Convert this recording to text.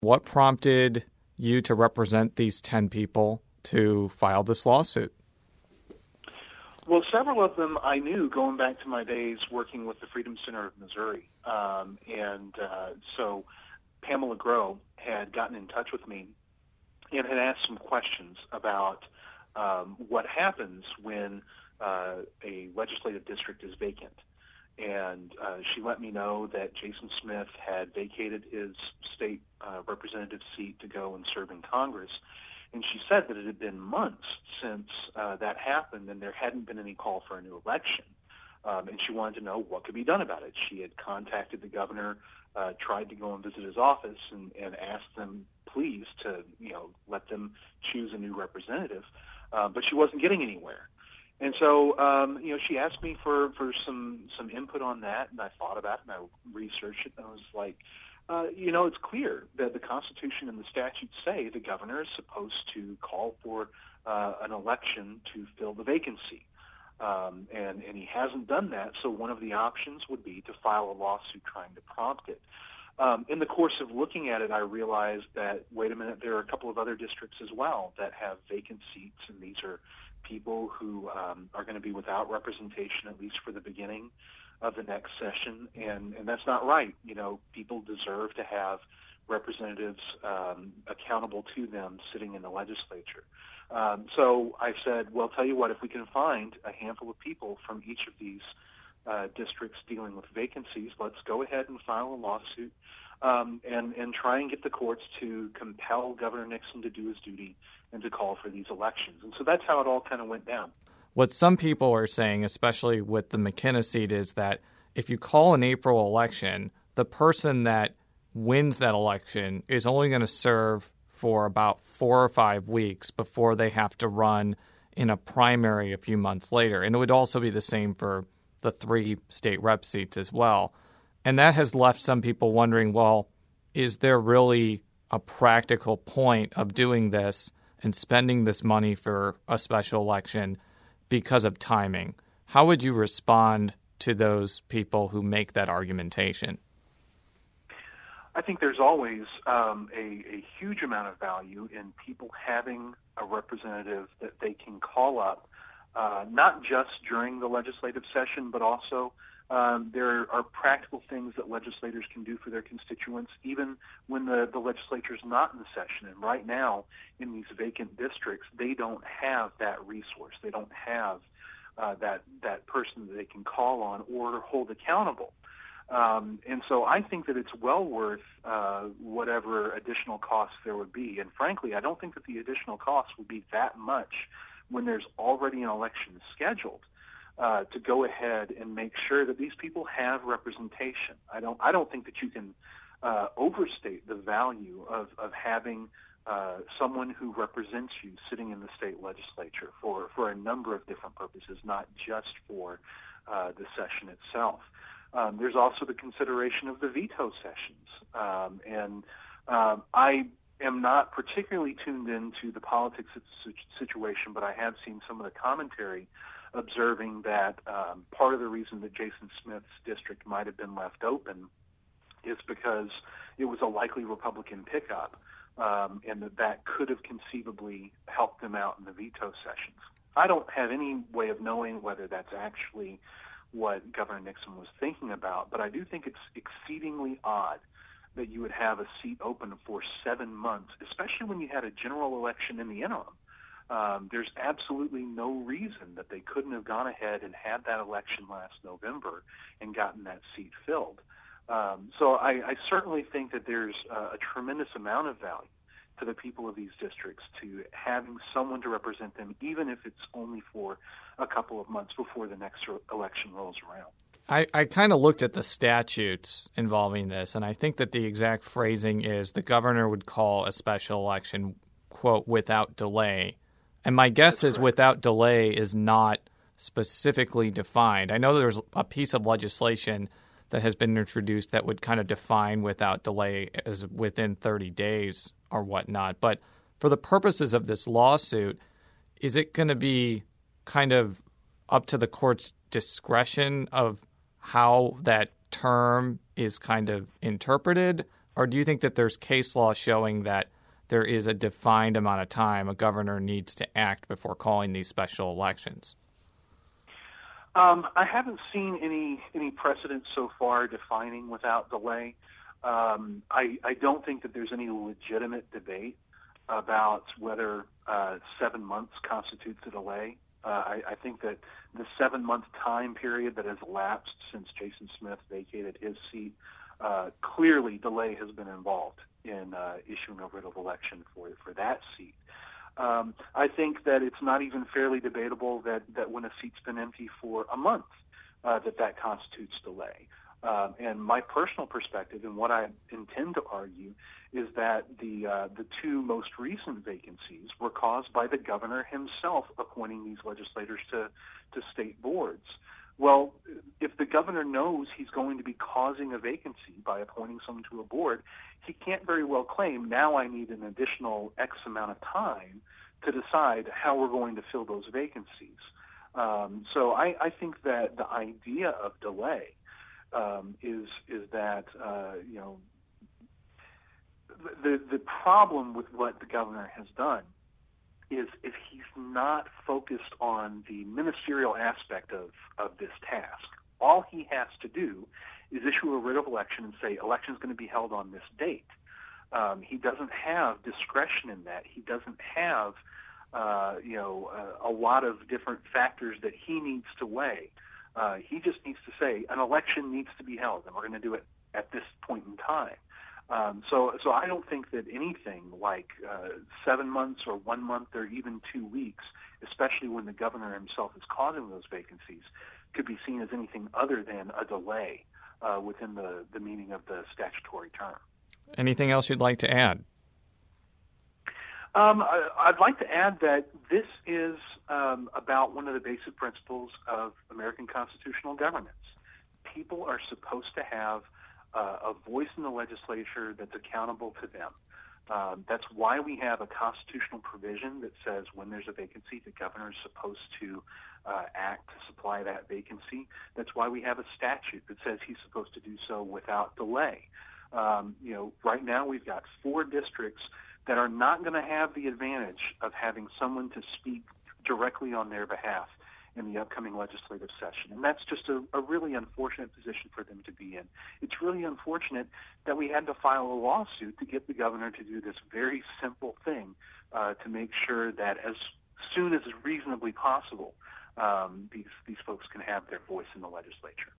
What prompted you to represent these 10 people to file this lawsuit? Well, several of them I knew going back to my days working with the Freedom Center of Missouri. So Pamela Grow had gotten in touch with me and had asked some questions about what happens when a legislative district is vacant. And she let me know that Jason Smith had vacated his state representative seat to go and serve in Congress. And she said that it had been months since that happened and there hadn't been any call for a new election. And she wanted to know what could be done about it. She had contacted the governor, tried to go and visit his office and asked them, please, to let them choose a new representative. But she wasn't getting anywhere. And so, she asked me for some input on that, and I thought about it, and I researched it, and I was like, it's clear that the Constitution and the statutes say the governor is supposed to call for an election to fill the vacancy. And he hasn't done that, so one of the options would be to file a lawsuit trying to prompt it. In the course of looking at it, I realized that, wait a minute, there are a couple of other districts as well that have vacant seats, and these are people who are going to be without representation, at least for the beginning of the next session, and that's not right. People deserve to have representatives accountable to them sitting in the legislature. So I said, well, tell you what, if we can find a handful of people from each of these districts dealing with vacancies, let's go ahead and file a lawsuit and try and get the courts to compel Governor Nixon to do his duty and to call for these elections. And so that's how it all kind of went down. What some people are saying, especially with the McKenna seat, is that if you call an April election, the person that wins that election is only going to serve for about 4 or 5 weeks before they have to run in a primary a few months later. And it would also be the same for the 3 state rep seats as well. And that has left some people wondering, well, is there really a practical point of doing this and spending this money for a special election because of timing? How would you respond to those people who make that argumentation? I think there's always a huge amount of value in people having a representative that they can call up, not just during the legislative session, but also there are practical things that legislators can do for their constituents, even when the legislature is not in the session. And right now, in these vacant districts, they don't have that resource. They don't have that person that they can call on or hold accountable. And so I think that it's well worth whatever additional costs there would be. And frankly, I don't think that the additional costs would be that much when there's already an election scheduled. To go ahead and make sure that these people have representation. I don't think that you can overstate the value of having someone who represents you sitting in the state legislature for a number of different purposes, not just for the session itself. There's also the consideration of the veto sessions. And I am not particularly tuned into the politics of the situation, but I have seen some of the commentary observing that part of the reason that Jason Smith's district might have been left open is because it was a likely Republican pickup, and that could have conceivably helped them out in the veto sessions. I don't have any way of knowing whether that's actually what Governor Nixon was thinking about, but I do think it's exceedingly odd that you would have a seat open for 7 months, especially when you had a general election in the interim. There's absolutely no reason that they couldn't have gone ahead and had that election last November and gotten that seat filled. So I certainly think that there's a tremendous amount of value to the people of these districts to having someone to represent them, even if it's only for a couple of months before the next election rolls around. I kind of looked at the statutes involving this, and I think that the exact phrasing is the governor would call a special election, quote, without delay. And my guess is without delay is not specifically defined. I know there's a piece of legislation that has been introduced that would kind of define without delay as within 30 days or whatnot. But for the purposes of this lawsuit, is it going to be kind of up to the court's discretion of how that term is kind of interpreted? Or do you think that there's case law showing that there is a defined amount of time a governor needs to act before calling these special elections? I haven't seen any precedent so far defining without delay. I don't think that there's any legitimate debate about whether 7 months constitutes a delay. I think that the 7-month time period that has elapsed since Jason Smith vacated his seat, clearly delay has been involved in issuing a writ of election for that seat. I think that it's not even fairly debatable that when a seat's been empty for a month, that constitutes delay. And my personal perspective and what I intend to argue is that the two most recent vacancies were caused by the governor himself appointing these legislators to state boards. Well, if the governor knows he's going to be causing a vacancy by appointing someone to a board, he can't very well claim, now I need an additional X amount of time to decide how we're going to fill those vacancies. So I think that the idea of delay is that the problem with what the governor has done is if he's not focused on the ministerial aspect of this task. All he has to do is issue a writ of election and say election's going to be held on this date. He doesn't have discretion in that. He doesn't have a lot of different factors that he needs to weigh. He just needs to say an election needs to be held, and we're going to do it at this point in time. So I don't think that anything like 7 months or 1 month or even 2 weeks, especially when the governor himself is causing those vacancies, could be seen as anything other than a delay within the meaning of the statutory term. Anything else you'd like to add? I'd like to add that this is about one of the basic principles of American constitutional governance. People are supposed to have a voice in the legislature that's accountable to them. That's why we have a constitutional provision that says when there's a vacancy, the governor is supposed to act to supply that vacancy. That's why we have a statute that says he's supposed to do so without delay. Right now we've got 4 districts that are not going to have the advantage of having someone to speak directly on their behalf in the upcoming legislative session. And that's just a really unfortunate position for them to be in. It's really unfortunate that we had to file a lawsuit to get the governor to do this very simple thing to make sure that as soon as reasonably possible, these folks can have their voice in the legislature.